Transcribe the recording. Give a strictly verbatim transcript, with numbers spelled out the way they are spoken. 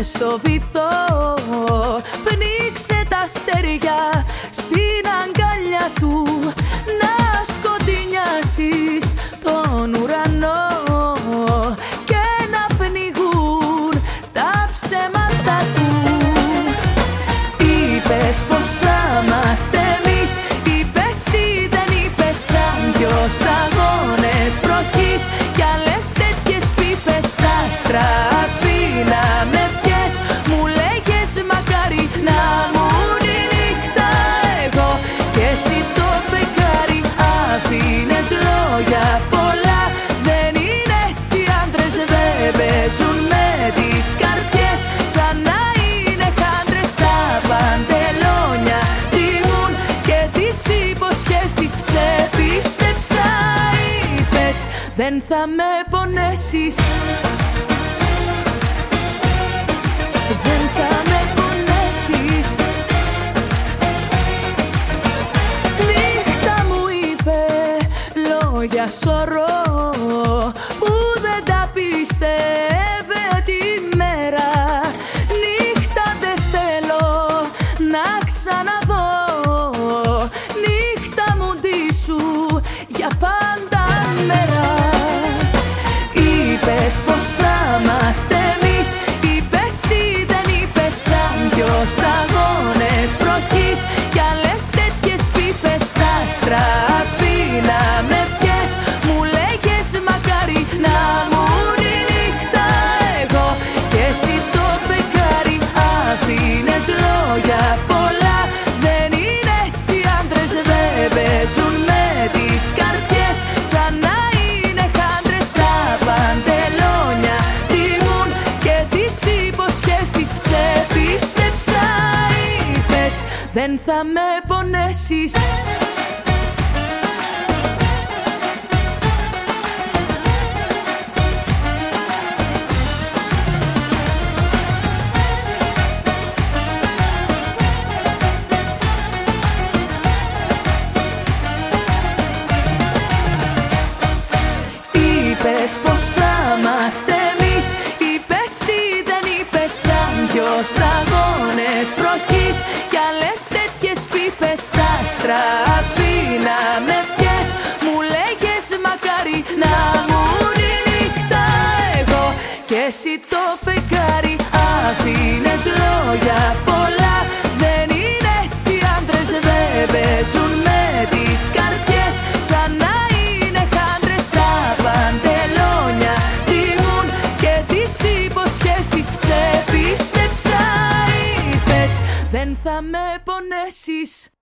στο βυθό. Πνίξε τα αστέρια στην αγκαλιά του, να σκοτεινιάσεις τον ουρανό και να πνιγούν τα ψέματα του. Είπες πως θα είμαστε εμείς, είπες τι δεν είπες, σαν δυο σταγόνες βροχής κι άλλες τέτοιες πίπες στα άστρα. Να με πιες, μου λέγες μακάρι να μου η νύχτα εγώ και εσύ το φεγγάρι. Αφήνες λόγια πολλά, δεν είναι έτσι, άντρες δεν παίζουν με τις καρδιές. Σαν να είναι χάντρες τα παντελόνια, τιμούν και τις υποσχέσεις. Σε πίστεψα, είπες δεν θα με πονέσεις, δεν θα με πονέσεις. Νύχτα μου είπε λόγια σωρό που δεν τα πίστευε τη μέρα. Νύχτα δεν θέλω να ξαναδώ, νύχτα μου ντύσου για πάντα μέρα. Είπες πως θα είμαστε εμείς, είπες τι δεν είπες, σαν δυο σταγόνες βροχής κι άλλες τέτοιες πίπες στα άστρα. Να με πιες, μου λέγες μακάρι να μου η νύχτα εγώ και εσύ το φεγγάρι. Αφήνες λόγια πολλά, δεν είναι έτσι, άντρες δεν παίζουν με τις καρδιές. Σαν να είναι χάντρες τα παντελόνια, τιμούν και τις υποσχέσεις. Σε πίστεψα, είπες δεν θα με πονέσεις. Είπες πως θα είμαστε εμείς, είπες τι δεν είπες, σαν δυο σταγόνες βροχής κι άλλες τέτοιες πίπες στα άστρα. Να με πιες, μου λέγες μακάρι να μου η νύχτα εγώ και εσύ το φεγγάρι. Αφήνες λόγια πολλά, δεν είναι έτσι, άντρες δεν παίζουν με τις καρδιές. Σαν να είναι χάντρες τα παντελόνια, τιμούν και τις υποσχέσεις. Σε πίστεψα, είπες δεν θα με πονέσεις.